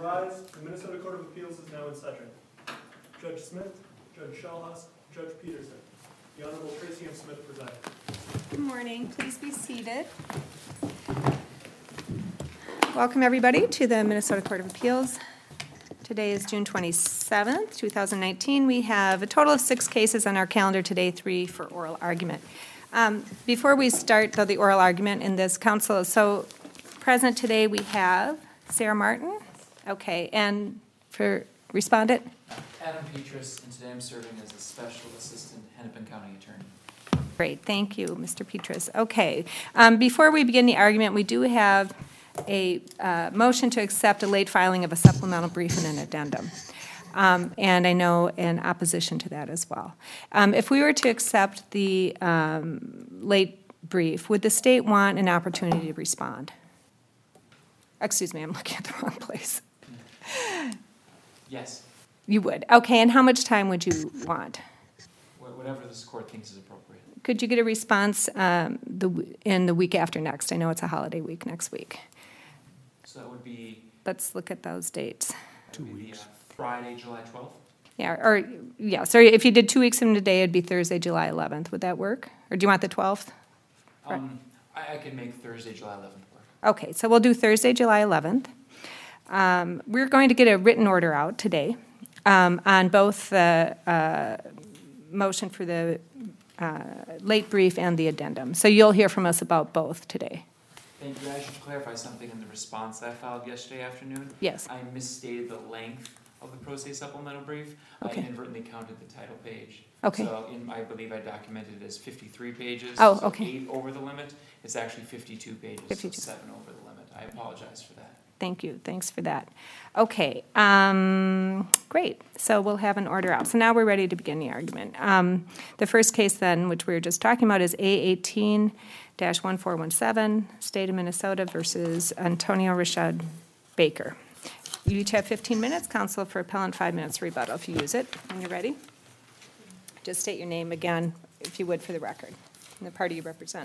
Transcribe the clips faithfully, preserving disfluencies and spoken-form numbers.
rise. The Minnesota Court of Appeals is now in session. Judge Smith, Judge Shellhusk, Judge Peterson. The Honorable Tracy M. Smith presiding. Good morning. Please be seated. Welcome, everybody, to the Minnesota Court of Appeals. Today is June twenty-seventh, two thousand nineteen. We have a total of six cases on our calendar today, three for oral argument. Um, before we start, though, the oral argument in this council, so present today we have Sarah Martin. Okay, and for respondent? Adam Petrus, and today I'm serving as a Special Assistant Hennepin County Attorney. Great, thank you, Mister Petrus. Okay, um, before we begin the argument, we do have a uh, motion to accept a late filing of a supplemental brief and an addendum. Um, and I know in opposition to that as well. Um, if we were to accept the um, late brief, would the state want an opportunity to respond? Excuse me, I'm looking at the wrong place. Yes. You would. Okay, and how much time would you want? Whatever this court thinks is appropriate. Could you get a response um, the, in the week after next? I know it's a holiday week next week. So that would be... Let's look at those dates. Two weeks. The, uh, Friday, July twelfth? Yeah, or, yeah, so if you did two weeks from today, it'd be Thursday, July eleventh. Would that work? Or do you want the twelfth? Um, I, I can make Thursday, July eleventh work. Okay, so we'll do Thursday, July eleventh. Um, we're going to get a written order out today um, on both the uh, motion for the uh, late brief and the addendum. So you'll hear from us about both today. Thank you. I should clarify something in the response that I filed yesterday afternoon. Yes. I misstated the length of the pro se supplemental brief. Okay. I inadvertently counted the title page. Okay. So in, I believe I documented it as fifty-three pages. Oh, so okay. eight over the limit. It's actually fifty-two pages, fifty-two. So seven over the limit. I apologize for that. Thank you. Thanks for that. Okay, um, great. So we'll have an order out. So now we're ready to begin the argument. Um, the first case then, which we were just talking about, is A eighteen dash one four one seven, State of Minnesota versus Antonio Rashad Baker. You each have fifteen minutes. Counsel for appellant, five minutes rebuttal if you use it. When you're ready, just state your name again, if you would, for the record, and the party you represent.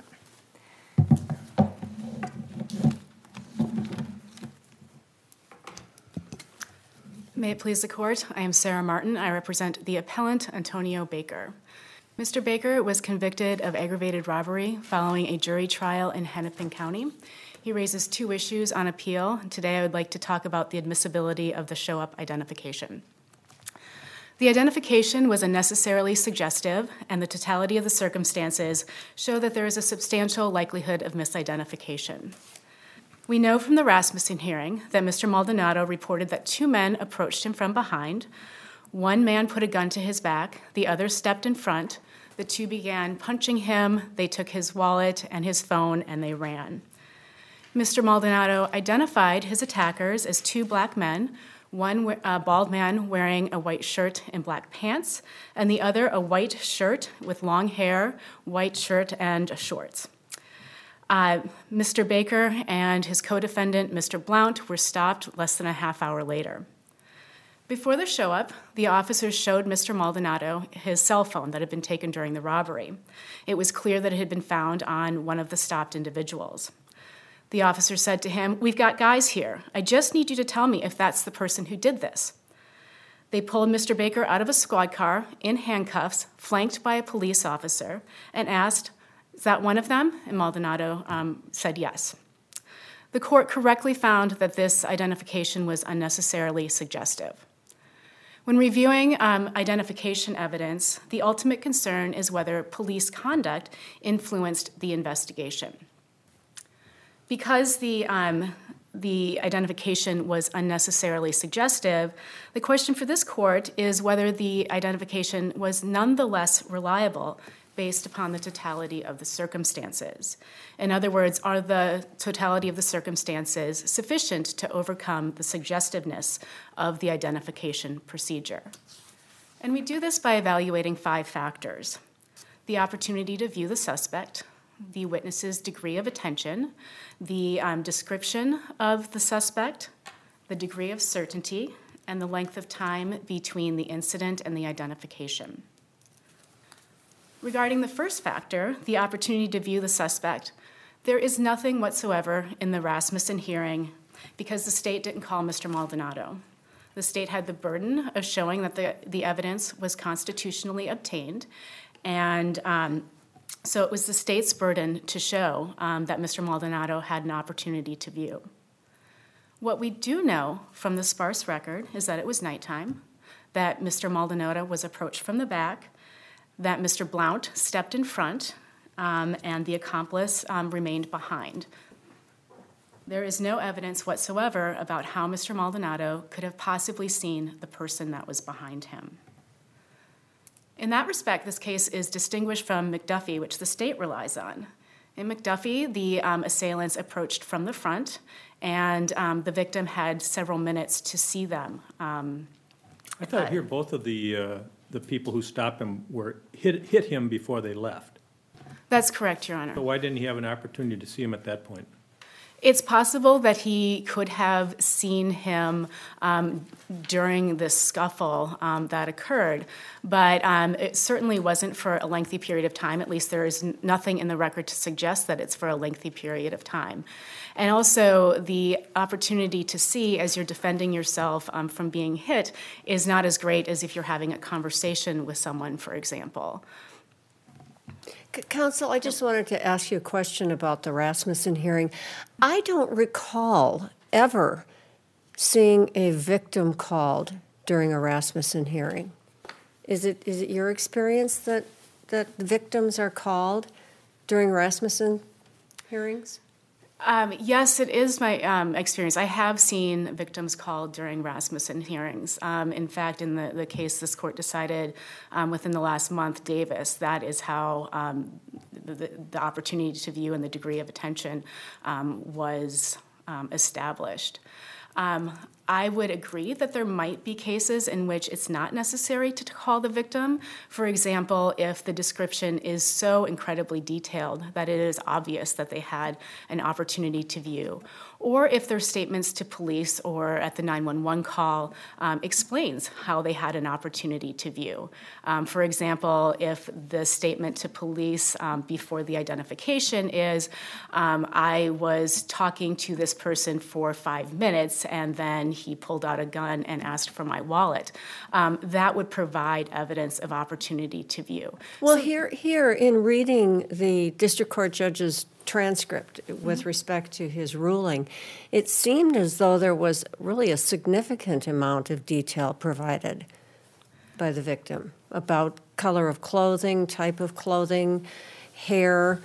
May it please the court, I am Sarah Martin. I represent the appellant, Antonio Baker. Mister Baker was convicted of aggravated robbery following a jury trial in Hennepin County. He raises two issues on appeal. Today I would like to talk about the admissibility of the show-up identification. The identification was unnecessarily suggestive, and the totality of the circumstances show that there is a substantial likelihood of misidentification. We know from the Rasmussen hearing that Mister Maldonado reported that two men approached him from behind. One man put a gun to his back, the other stepped in front. The two began punching him, they took his wallet and his phone, and they ran. Mister Maldonado identified his attackers as two black men, one uh, bald man wearing a white shirt and black pants, and the other a white shirt with long hair, white shirt, and shorts. Uh, Mister Baker and his co-defendant, Mister Blount, were stopped less than a half hour later. Before the show-up, the officers showed Mister Maldonado his cell phone that had been taken during the robbery. It was clear that it had been found on one of the stopped individuals. The officer said to him, "We've got guys here. I just need you to tell me if that's the person who did this." They pulled Mister Baker out of a squad car in handcuffs, flanked by a police officer, and asked, "Is that one of them?" And Maldonado um, said yes. The court correctly found that this identification was unnecessarily suggestive. When reviewing um, identification evidence, the ultimate concern is whether police conduct influenced the investigation. Because the, um, the identification was unnecessarily suggestive, the question for this court is whether the identification was nonetheless reliable based upon the totality of the circumstances. In other words, are the totality of the circumstances sufficient to overcome the suggestiveness of the identification procedure? And we do this by evaluating five factors: the opportunity to view the suspect, the witness's degree of attention, the um, description of the suspect, the degree of certainty, and the length of time between the incident and the identification. Regarding the first factor, the opportunity to view the suspect, there is nothing whatsoever in the Rasmussen hearing because the state didn't call Mister Maldonado. The state had the burden of showing that the, the evidence was constitutionally obtained, and um, so it was the state's burden to show um, that Mister Maldonado had an opportunity to view. What we do know from the sparse record is that it was nighttime, that Mister Maldonado was approached from the back, that Mister Blount stepped in front, um, and the accomplice um, remained behind. There is no evidence whatsoever about how Mister Maldonado could have possibly seen the person that was behind him. In that respect, this case is distinguished from McDuffie, which the state relies on. In McDuffie, the um, assailants approached from the front, and um, the victim had several minutes to see them. Um, I thought here both of the, uh, the people who stopped him were, hit, hit him before they left. That's correct, Your Honor. So why didn't he have an opportunity to see him at that point? It's possible that he could have seen him um, during the scuffle um, that occurred, but um, it certainly wasn't for a lengthy period of time. At least there is n- nothing in the record to suggest that it's for a lengthy period of time. And also, the opportunity to see as you're defending yourself um, from being hit is not as great as if you're having a conversation with someone, for example. Counsel, I just wanted to ask you a question about the Rasmussen hearing. I don't recall ever seeing a victim called during a Rasmussen hearing. Is it is it your experience that that victims are called during Rasmussen hearings? Um, yes, it is my um, experience. I have seen victims called during Rasmussen hearings. Um, in fact, in the, the case this court decided um, within the last month, Davis, that is how um, the, the opportunity to view and the degree of attention um, was um, established. Um, I would agree that there might be cases in which it's not necessary to call the victim. For example, if the description is so incredibly detailed that it is obvious that they had an opportunity to view, or if their statements to police or at the nine one one call um, explains how they had an opportunity to view. Um, for example, if the statement to police um, before the identification is, um, I was talking to this person for five minutes and then he pulled out a gun and asked for my wallet, um, that would provide evidence of opportunity to view. Well, so, here, here in reading the district court judge's transcript with mm-hmm. respect to his ruling, it seemed as though there was really a significant amount of detail provided by the victim about color of clothing, type of clothing, hair,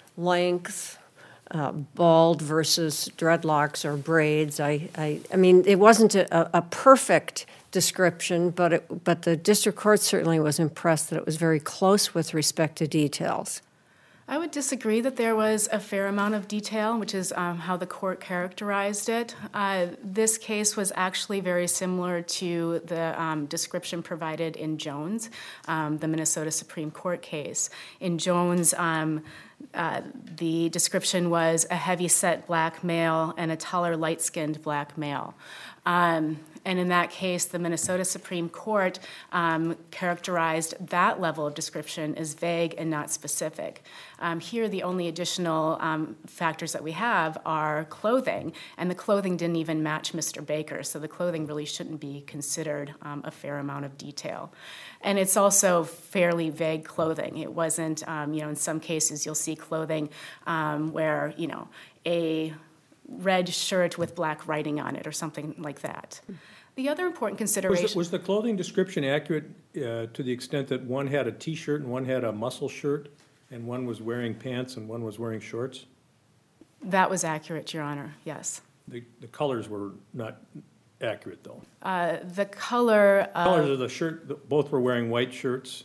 length, uh, bald versus dreadlocks or braids. I, I, I mean, it wasn't a, a perfect description, but it, but the district court certainly was impressed that it was very close with respect to details. I would disagree that there was a fair amount of detail, which is um, how the court characterized it. Uh, this case was actually very similar to the um, description provided in Jones, um, the Minnesota Supreme Court case. In Jones, um, uh, the description was a heavy-set black male and a taller, light-skinned black male. Um, and in that case, the Minnesota Supreme Court um, characterized that level of description as vague and not specific. Um, here, the only additional um, factors that we have are clothing, and the clothing didn't even match Mister Baker, so the clothing really shouldn't be considered um, a fair amount of detail. And it's also fairly vague clothing. It wasn't, um, you know, in some cases you'll see clothing um, where, you know, a red shirt with black writing on it or something like that. The other important consideration... Was the, was the clothing description accurate uh, to the extent that one had a T-shirt and one had a muscle shirt and one was wearing pants and one was wearing shorts? That was accurate, Your Honor, yes. The, the colors were not accurate, though. Uh, the color... The colors of the shirt, both were wearing white shirts.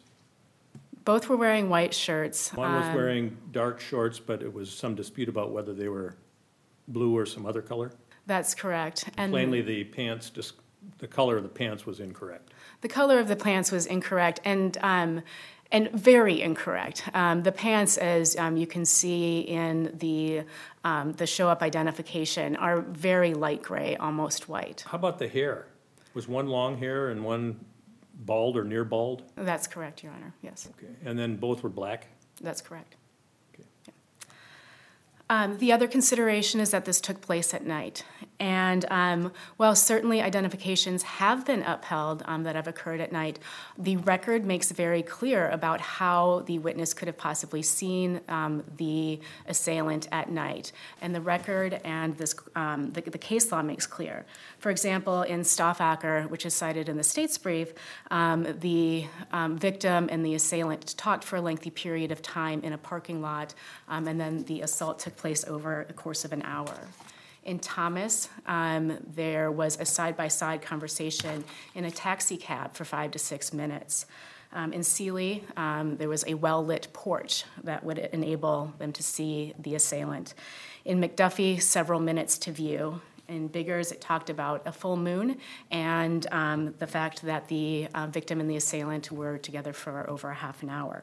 Both were wearing white shirts. One was um, wearing dark shorts, but it was some dispute about whether they were blue or some other color. That's correct. And plainly, the pants, the color of the pants was incorrect. The color of the pants was incorrect, and um, and very incorrect. Um, the pants, as um, you can see in the um, the show-up identification, are very light gray, almost white. How about the hair? Was one long hair and one bald or near bald? That's correct, Your Honor. Yes. Okay, and then both were black? That's correct. Um, the other consideration is that this took place at night. And um, while certainly identifications have been upheld um, that have occurred at night, the record makes very clear about how the witness could have possibly seen um, the assailant at night. And the record and this, um, the, the case law makes clear. For example, in Stoffacker, which is cited in the state's brief, um, the um, victim and the assailant talked for a lengthy period of time in a parking lot, um, and then the assault took place over the course of an hour. In Thomas, um, there was a side-by-side conversation in a taxi cab for five to six minutes. Um, in Seeley, um, there was a well-lit porch that would enable them to see the assailant. In McDuffie, several minutes to view. In Biggers, it talked about a full moon and um, the fact that the uh, victim and the assailant were together for over a half an hour.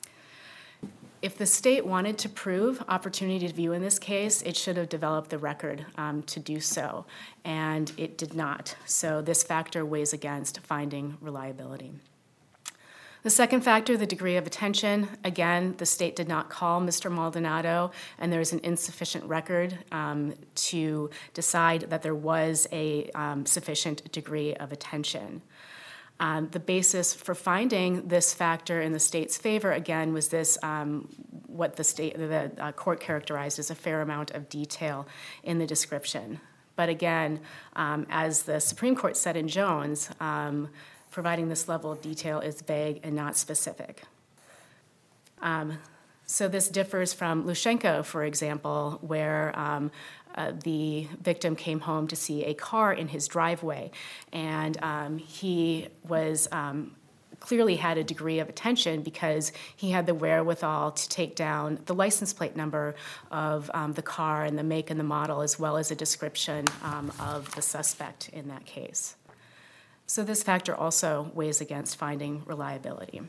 If the state wanted to prove opportunity to view in this case, it should have developed the record um, to do so, and it did not. So this factor weighs against finding reliability. The second factor, the degree of attention. Again, the state did not call Mister Maldonado, and there is an insufficient record um, to decide that there was a um, sufficient degree of attention. Um, the basis for finding this factor in the state's favor, again, was this um, what the state, the uh, court characterized as a fair amount of detail in the description. But again, um, as the Supreme Court said in Jones, um, providing this level of detail is vague and not specific. Um, so this differs from Lushenko, for example, where um, Uh, the victim came home to see a car in his driveway, and um, he was um, clearly had a degree of attention because he had the wherewithal to take down the license plate number of um, the car and the make and the model, as well as a description um, of the suspect in that case. So this factor also weighs against finding reliability.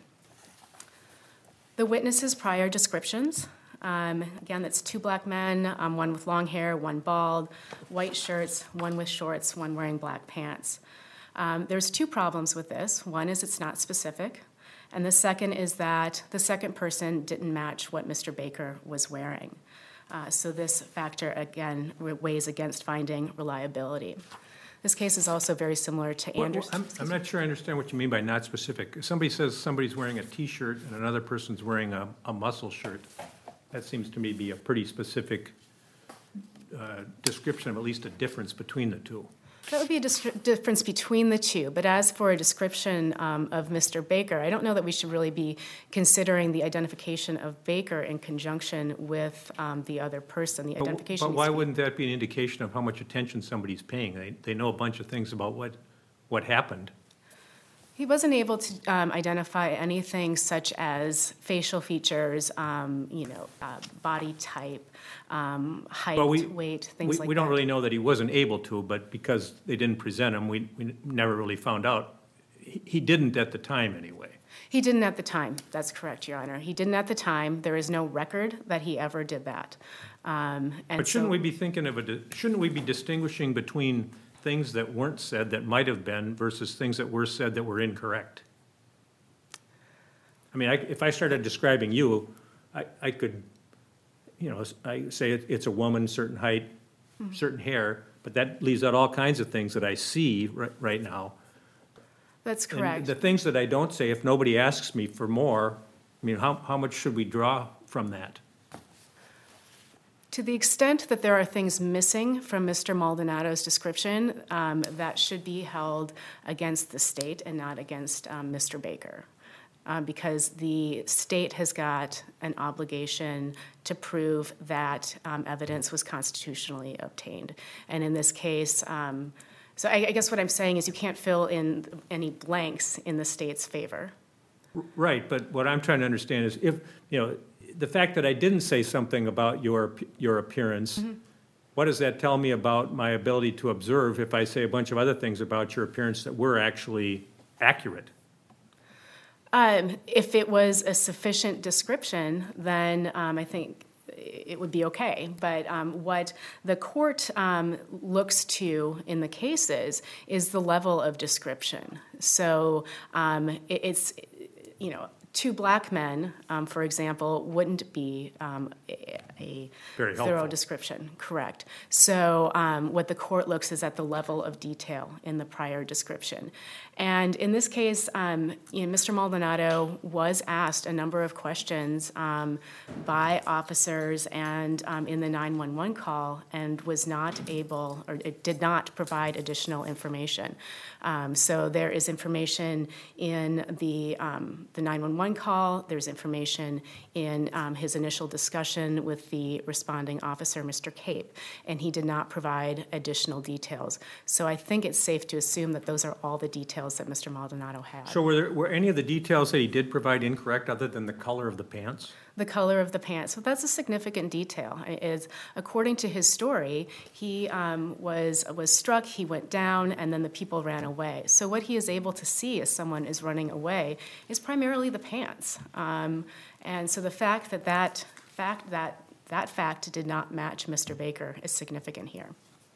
The witness's prior descriptions. Um, again, that's two black men, um, one with long hair, one bald, white shirts, one with shorts, one wearing black pants. Um, there's two problems with this. One is it's not specific, and the second is that the second person didn't match what Mister Baker was wearing. Uh, so this factor, again, weighs against finding reliability. This case is also very similar to Well, Anderson. I'm, I'm not sure I understand what you mean by not specific. If somebody says somebody's wearing a T-shirt and another person's wearing a, a muscle shirt, that seems to me to be a pretty specific uh, description of at least a difference between the two. That would be a dis- difference between the two, but as for a description um, of Mister Baker, I don't know that we should really be considering the identification of Baker in conjunction with um, the other person. The But- identification. But why needs to be- wouldn't that be an indication of how much attention somebody's paying? They, they know a bunch of things about what, what happened. He wasn't able to um, identify anything such as facial features, um, you know, uh, body type, um, height, Well, we- weight, We, things like we don't that. really know that he wasn't able to, but because they didn't present him, we, we never really found out. He, he didn't at the time anyway. He didn't at the time. That's correct, Your Honor. He didn't at the time. There is no record that he ever did that. Um, and But shouldn't so- we be thinking of a, di- shouldn't we be distinguishing between things that weren't said that might have been versus things that were said that were incorrect? I mean, I, if I started describing you, I, I could, you know, I say it- it's a woman, certain height, certain hair, but that leaves out all kinds of things that I see right, right now. That's And correct. the things that I don't say, if nobody asks me for more, I mean, how, how much should we draw from that? To the extent that there are things missing from Mister Maldonado's description, um, that should be held against the state and not against um, Mister Baker, uh, because the state has got an obligation to prove that um, evidence was constitutionally obtained. And in this case, um, so I, I guess what I'm saying is you can't fill in any blanks in the state's favor. Right, but what I'm trying to understand is if, you know, the fact that I didn't say something about your, your appearance, Mm-hmm. what does that tell me about my ability to observe if I say a bunch of other things about your appearance that were actually accurate? Um, if it was a sufficient description, then um, I think it would be okay. But um, what the court um, looks to in the cases is the level of description. So um, it, it's, you know, two black men, um, for example, wouldn't be um, a Very thorough helpful. description. Correct. So um, what the court looks is at the level of detail in the prior description. And in this case, um, you know, Mister Maldonado was asked a number of questions um, by officers and um, in the nine one one call, and was not able, or it did not provide additional information. Um, so there is information in the um, the nine one one call. There's information in um, his initial discussion with the responding officer, Mister Cape, and he did not provide additional details. So I think it's safe to assume that those are all the details that Mister Maldonado had. So were there, were any of the details that he did provide incorrect other than the color of the pants? The color of the pants. So that's a significant detail. Is according to his story, he um, was was struck. He went down, and then the people ran away. So what he is able to see as someone is running away is primarily the pants. Um, and so the fact that that fact that that fact did not match Mister Baker is significant here.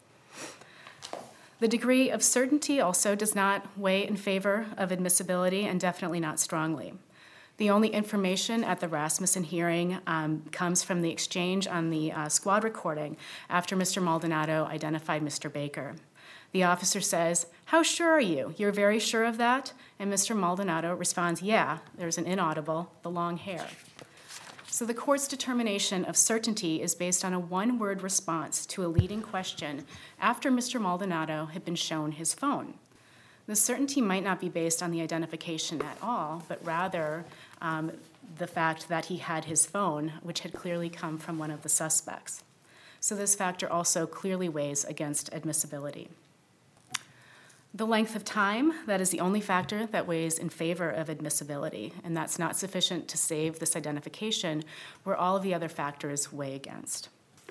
The degree of certainty also does not weigh in favor of admissibility, and definitely not strongly. The only information at the Rasmussen hearing um, comes from the exchange on the uh, squad recording after Mister Maldonado identified Mister Baker. The officer says, "How sure are you? You're very sure of that?" And Mister Maldonado responds, "Yeah," there's an inaudible, "the long hair." So the court's determination of certainty is based on a one-word response to a leading question after Mister Maldonado had been shown his phone. The certainty might not be based on the identification at all, but rather um, the fact that he had his phone, which had clearly come from one of the suspects. So this factor also clearly weighs against admissibility. The length of time, that is the only factor that weighs in favor of admissibility, and that's not sufficient to save this identification, where all of the other factors weigh against.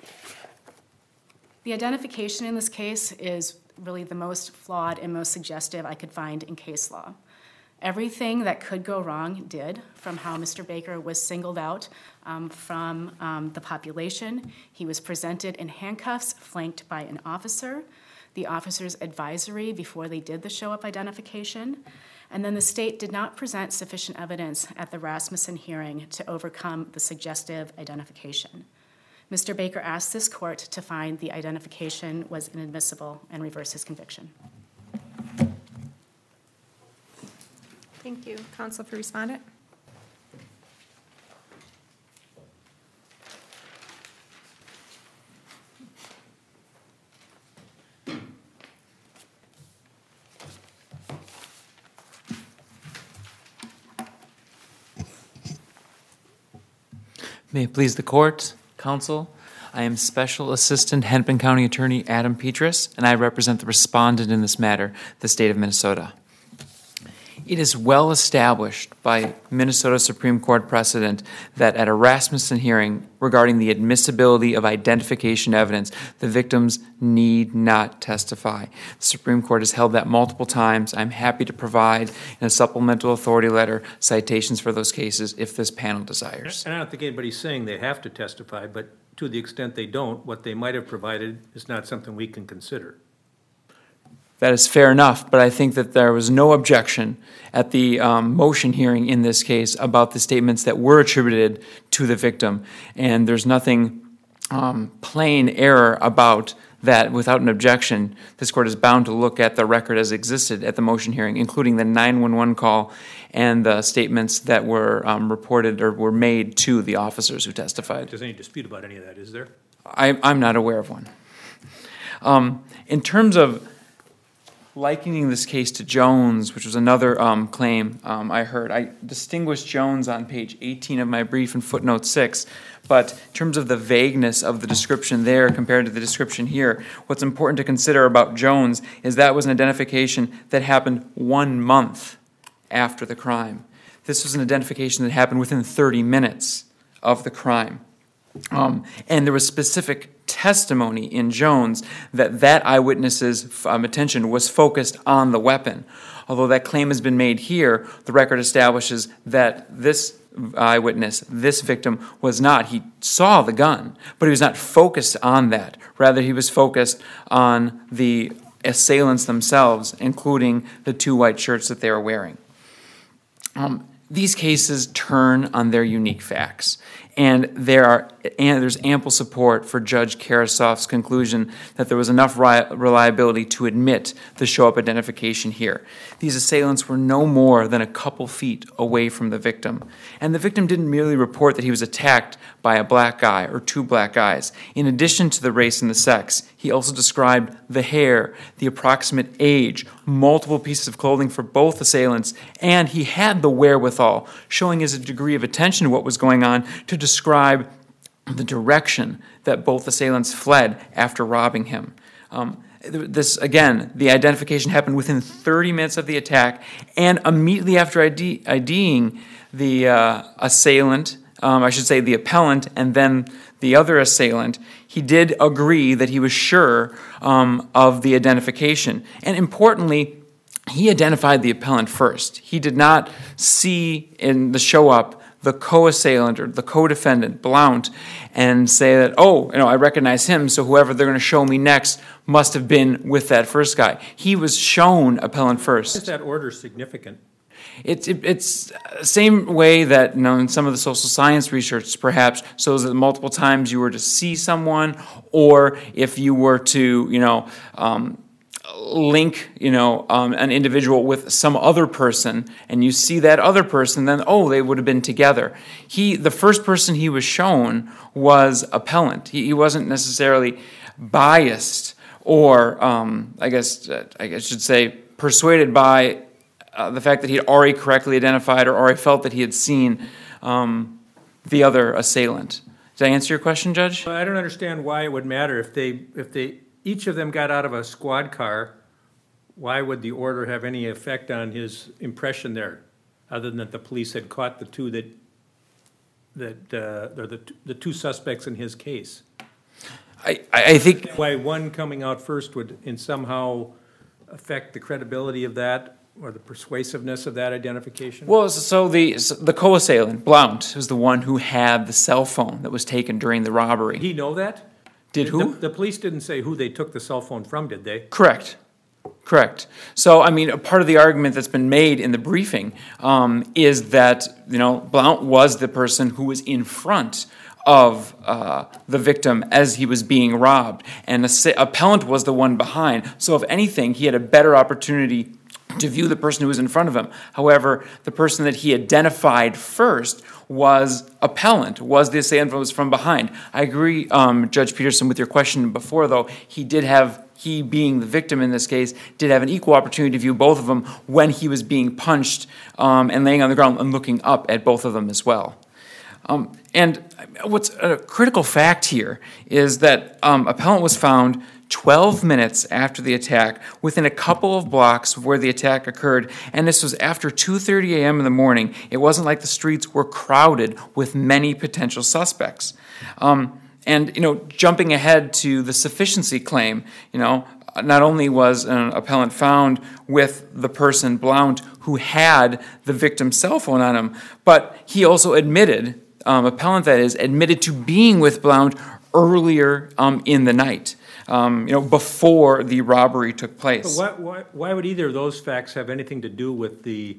The identification in this case is really the most flawed and most suggestive I could find in case law. Everything that could go wrong did, from how Mister Baker was singled out um, from um, the population. He was presented in handcuffs, flanked by an officer, the officer's advisory before they did the show-up identification, and then the state did not present sufficient evidence at the Rasmussen hearing to overcome the suggestive identification. Mister Baker asked this court to find the identification was inadmissible and reverse his conviction. Thank you. Counsel for respondent? May it please the court, counsel, I am Special Assistant Hennepin County Attorney Adam Petras, and I represent the respondent in this matter, the state of Minnesota. It is well established by Minnesota Supreme Court precedent that at a Rasmussen hearing regarding the admissibility of identification evidence, the victims need not testify. The Supreme Court has held that multiple times. I'm happy to provide in a supplemental authority letter citations for those cases if this panel desires. And I don't think anybody's saying they have to testify, but to the extent they don't, what they might have provided is not something we can consider. That is fair enough, but I think that there was no objection at the um, motion hearing in this case about the statements that were attributed to the victim, and there's nothing um, plain error about that. Without an objection, this court is bound to look at the record as existed at the motion hearing, including the nine one one call and the statements that were um, reported or were made to the officers who testified. There's any dispute about any of that, is there? I, I'm not aware of one. Um, in terms of likening this case to Jones, which was another um, claim um, I heard, I distinguished Jones on page eighteen of my brief in footnote six, but in terms of the vagueness of the description there compared to the description here, what's important to consider about Jones is that was an identification that happened one month after the crime. This was an identification that happened within thirty minutes of the crime. Um, and there was specific testimony in Jones that that eyewitness's um, attention was focused on the weapon. Although that claim has been made here, the record establishes that this eyewitness, this victim, was not. He saw the gun, but he was not focused on that. Rather, he was focused on the assailants themselves, including the two white shirts that they were wearing. Um, These cases turn on their unique facts. and there are and there's ample support for Judge Karasov's conclusion that there was enough ri- reliability to admit the show-up identification here. These assailants were no more than a couple feet away from the victim, and the victim didn't merely report that he was attacked by a black guy or two black guys. In addition to the race and the sex, he also described the hair, the approximate age, multiple pieces of clothing for both assailants, and he had the wherewithal, showing his degree of attention to what was going on, to describe the direction that both assailants fled after robbing him. Um, this, again, the identification happened within thirty minutes of the attack, and immediately after ID, IDing the uh, assailant, um, I should say the appellant, and then the other assailant, he did agree that he was sure um, of the identification. And importantly, he identified the appellant first. He did not see in the show-up the co-assailant or the co-defendant, Blount, and say that, oh, you know, I recognize him, so whoever they're going to show me next must have been with that first guy. He was shown appellant first. Is that order significant? It's it, it's the same way that, you know, in some of the social science research perhaps shows that multiple times you were to see someone, or if you were to, you know, um, link, you know, um, an individual with some other person, and you see that other person, then, oh, they would have been together. He, the first person he was shown was appellant. He, he wasn't necessarily biased or, um, I guess, uh, I guess I should say, persuaded by uh, the fact that he had already correctly identified or already felt that he had seen um, the other assailant. Did I answer your question, Judge? Well, I don't understand why it would matter if they, if they, each of them got out of a squad car. Why would the order have any effect on his impression there, other than that the police had caught the two that, that, uh, or the, the two suspects in his case? I, I think... Why one coming out first would in somehow affect the credibility of that or the persuasiveness of that identification? Well, so the so the co-assailant, Blount, was the one who had the cell phone that was taken during the robbery. Did he know that? Did who? The, the police didn't say who they took the cell phone from, did they? Correct. Correct. So, I mean, a part of the argument that's been made in the briefing um, is that, you know, Blount was the person who was in front of uh, the victim as he was being robbed, and the appellant was the one behind. So, if anything, he had a better opportunity to view the person who was in front of him. However, the person that he identified first was appellant, was the assailant who was from behind. I agree, um, Judge Peterson, with your question before, though. He did have, he being the victim in this case, did have an equal opportunity to view both of them when he was being punched um, and laying on the ground and looking up at both of them as well. Um, and what's a critical fact here is that um, appellant was found twelve minutes after the attack, within a couple of blocks of where the attack occurred, and this was after two thirty a.m. in the morning. It wasn't like the streets were crowded with many potential suspects. Um, and, you know, jumping ahead to the sufficiency claim, you know, not only was an appellant found with the person, Blount, who had the victim's cell phone on him, but he also admitted, um, appellant that is, admitted to being with Blount earlier um, in the night. Um, you know, before the robbery took place. But why, why, why would either of those facts have anything to do with the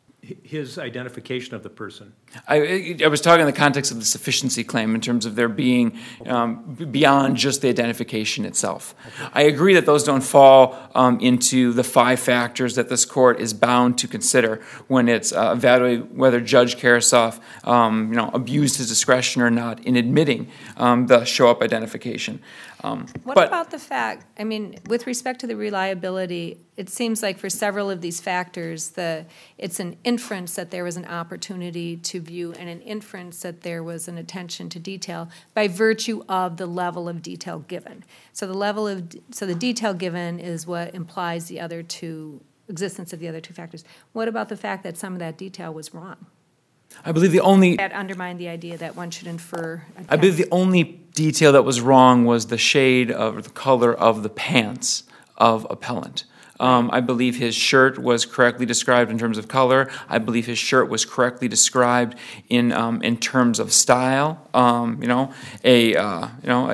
his identification of the person? I, I was talking in the context of the sufficiency claim in terms of there being um, beyond just the identification itself. Okay. I agree that those don't fall um, into the five factors that this court is bound to consider when it's uh, evaluating whether Judge Karasov um, you know, abused his discretion or not in admitting um, the show-up identification. Um, what but, about the fact, I mean, with respect to the reliability, it seems like for several of these factors, the it's an inference that there was an opportunity to view and an inference that there was an attention to detail by virtue of the level of detail given. So the level of, so the detail given is what implies the other two, existence of the other two factors. What about the fact that some of that detail was wrong? I believe the only... That undermined the idea that one should infer... I believe the only detail that was wrong was the shade of, or the color of the pants of appellant. Um, I believe his shirt was correctly described in terms of color. I believe his shirt was correctly described in um, in terms of style. Um, you know, a uh, you know a,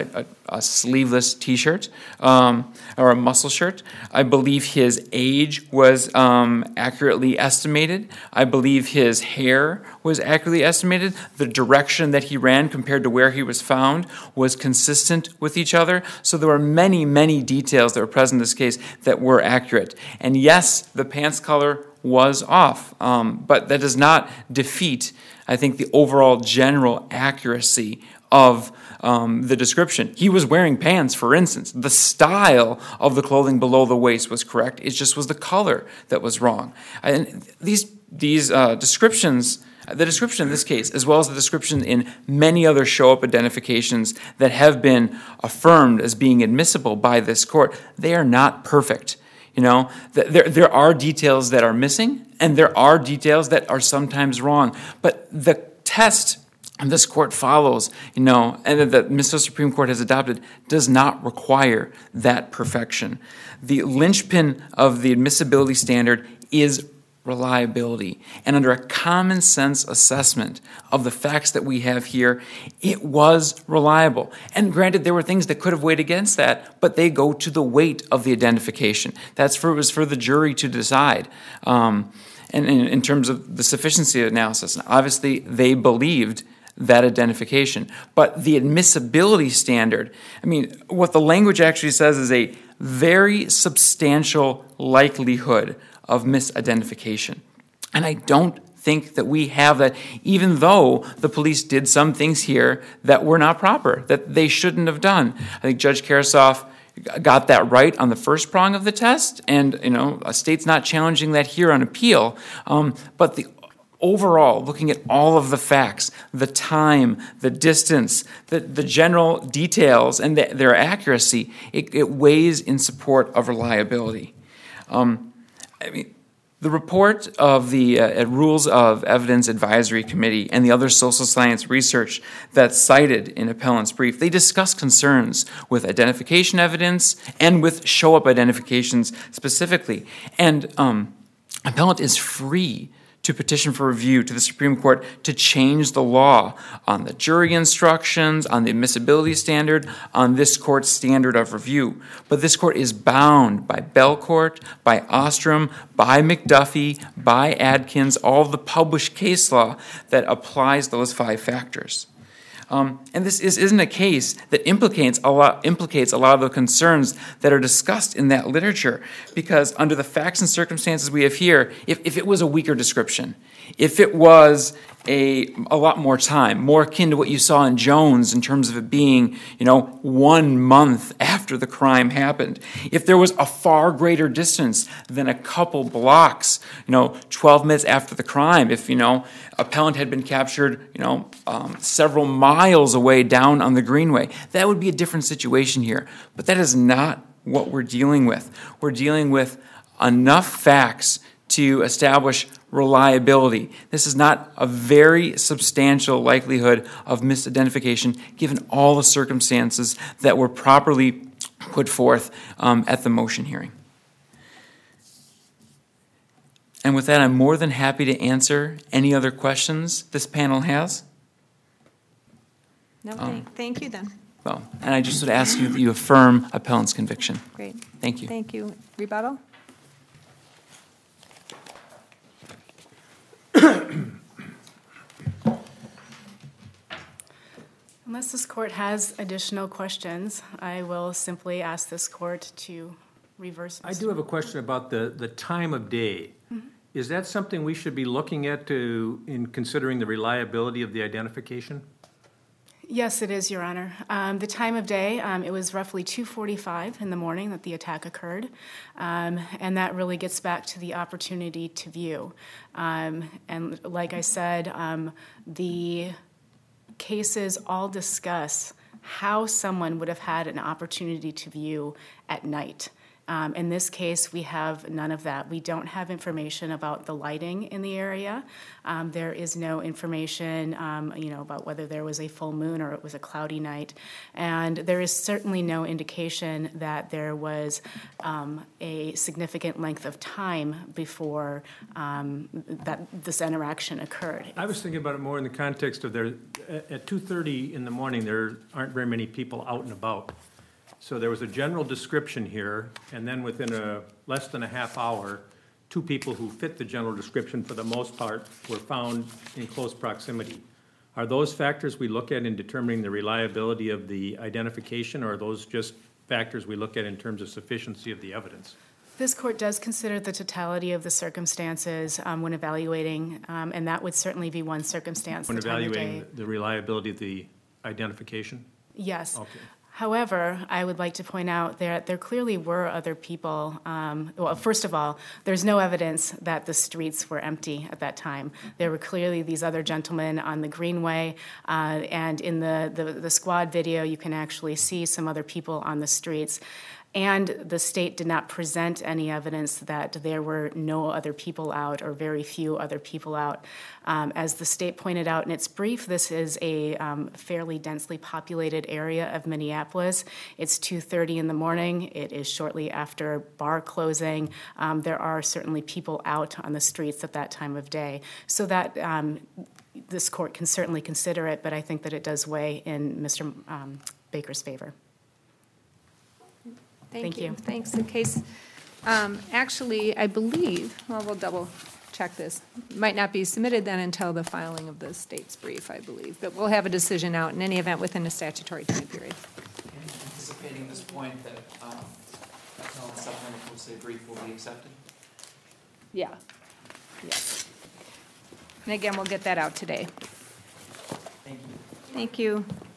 a sleeveless T-shirt um, or a muscle shirt. I believe his age was um, accurately estimated. I believe his hair was accurately estimated. The direction that he ran compared to where he was found was consistent with each other. So there were many, many details that were present in this case that were accurate. And yes, the pants color was off, um, but that does not defeat, I think, the overall general accuracy of um, the description. He was wearing pants, for instance. The style of the clothing below the waist was correct. It just was the color that was wrong. And these these uh, descriptions, the description in this case, as well as the description in many other show-up identifications that have been affirmed as being admissible by this court, they are not perfect. You know, there, there are details that are missing, and there are details that are sometimes wrong. But the test this court follows, you know, and that the Minnesota Supreme Court has adopted, does not require that perfection. The linchpin of the admissibility standard is reliability. And under a common sense assessment of the facts that we have here, it was reliable. And granted, there were things that could have weighed against that, but they go to the weight of the identification. That's for, it was for the jury to decide. Um, and in, in terms of the sufficiency analysis, and obviously they believed that identification. But the admissibility standard, I mean, what the language actually says is a very substantial likelihood of misidentification. And I don't think that we have that, even though the police did some things here that were not proper, that they shouldn't have done. I think Judge Karasoff got that right on the first prong of the test, and, you know, a state's not challenging that here on appeal. Um, but the overall, looking at all of the facts, the time, the distance, the, the general details, and the, their accuracy, it, it weighs in support of reliability. Um, I mean, the report of the uh, Rules of Evidence Advisory Committee and the other social science research that's cited in appellant's brief, they discuss concerns with identification evidence and with show-up identifications specifically. And um, appellant is free to petition for review to the Supreme Court to change the law on the jury instructions, on the admissibility standard, on this court's standard of review. But this court is bound by Belcourt, by Ostrom, by McDuffie, by Adkins, all of the published case law that applies those five factors. Um, and this is, isn't a case that implicates a lot implicates a lot of the concerns that are discussed in that literature, because under the facts and circumstances we have here, if, if it was a weaker description, if it was a a lot more time, more akin to what you saw in Jones in terms of it being, you know, one month after the crime happened, if there was a far greater distance than a couple blocks, you know, twelve minutes after the crime, if, you know, appellant had been captured, you know, um, several miles away down on the Greenway, that would be a different situation here. But that is not what we're dealing with. We're dealing with enough facts to establish reliability. This is not a very substantial likelihood of misidentification given all the circumstances that were properly put forth um, at the motion hearing. And with that, I'm more than happy to answer any other questions this panel has. No, Um, thank, thank you then. Well, and I just would ask you that you affirm appellant's conviction. Great. Thank you. Thank you. Rebuttal? Unless this court has additional questions, I will simply ask this court to reverse. I do have a question about the, the time of day. Mm-hmm. Is that something we should be looking at to, in considering the reliability of the identification? Yes, it is, Your Honor. Um, the time of day, um, it was roughly two forty-five in the morning that the attack occurred, um, and that really gets back to the opportunity to view. Um, and like I said, um, the cases all discuss how someone would have had an opportunity to view at night. Um, In this case, we have none of that. We don't have information about the lighting in the area. Um, There is no information, um, you know, about whether there was a full moon or it was a cloudy night. And there is certainly no indication that there was um, a significant length of time before um, that this interaction occurred. I was thinking about it more in the context of there, at- at two thirty in the morning, there aren't very many people out and about. So there was a general description here, and then within a, less than a half hour, two people who fit the general description for the most part were found in close proximity. Are those factors we look at in determining the reliability of the identification, or are those just factors we look at in terms of sufficiency of the evidence? This court does consider the totality of the circumstances um, when evaluating, um, and that would certainly be one circumstance. When the time of evaluating day. the reliability of the identification? Yes. Okay. However, I would like to point out that there clearly were other people. Um, well, first of all, there's no evidence that the streets were empty at that time. There were clearly these other gentlemen on the Greenway, uh, and in the, the, the squad video, you can actually see some other people on the streets. And the state did not present any evidence that there were no other people out or very few other people out. Um, as the state pointed out in its brief, this is a um, fairly densely populated area of Minneapolis. It's two thirty in the morning. It is shortly after bar closing. Um, there are certainly people out on the streets at that time of day. So that um, this court can certainly consider it, but I think that it does weigh in Mister Um, Baker's favor. Thank you. Thanks. The case, um, actually, I believe, well, we'll double check this, might not be submitted then until the filing of the state's brief, I believe, but we'll have a decision out in any event within a statutory time period. Anticipating this point that, um, appellant's supplemental pro se brief will be accepted? Yeah. Yes. And again, we'll get that out today. Thank you. Thank you.